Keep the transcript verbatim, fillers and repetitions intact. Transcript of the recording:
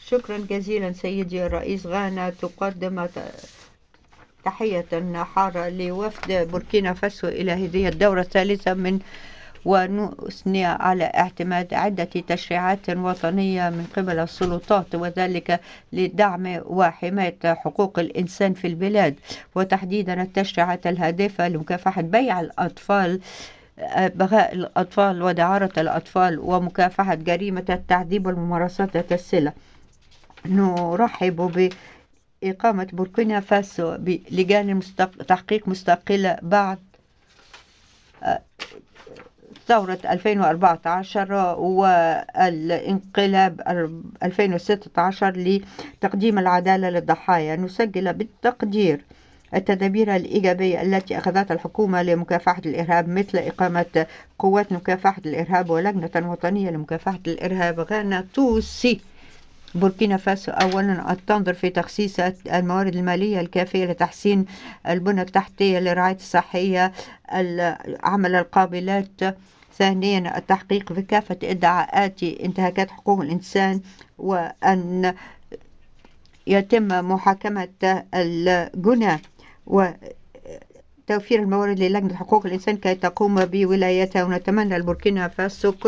شكرا جزيلا سيدي الرئيس. غانا تقدم تحية حارة لوفد بوركينا فاسو إلى هذه الدورة الثالثة من ونثني على اعتماد عدة تشريعات وطنية من قبل السلطات، وذلك لدعم وحماية حقوق الإنسان في البلاد، وتحديدا التشريعات الهادفة لمكافحة بيع الأطفال، بغاء الأطفال ودعارة الأطفال، ومكافحة جريمة التعذيب والممارسات السلة. نرحب بإقامة بوركينا فاسو بلجان مستق... تحقيق مستقلة بعد ثورة ألفين وأربعة عشر والانقلاب ألفين وستة عشر لتقديم العدالة للضحايا. نسجل بالتقدير التدابير الإيجابية التي أخذتها الحكومة لمكافحة الإرهاب، مثل إقامة قوات مكافحة الإرهاب ولجنة وطنية لمكافحة الإرهاب. غانا توصي بوركينا فاسو أولا أن تنظر في تخصيص الموارد المالية الكافية لتحسين البنى التحتية للرعاية الصحية، عمل القابلات. ثانيا التحقيق في كافة ادعاءات انتهاكات حقوق الإنسان، وأن يتم محاكمة الجنى وتوفير الموارد للجنة حقوق الإنسان كي تقوم بولايتها. ونتمنى البوركينا فاسو كل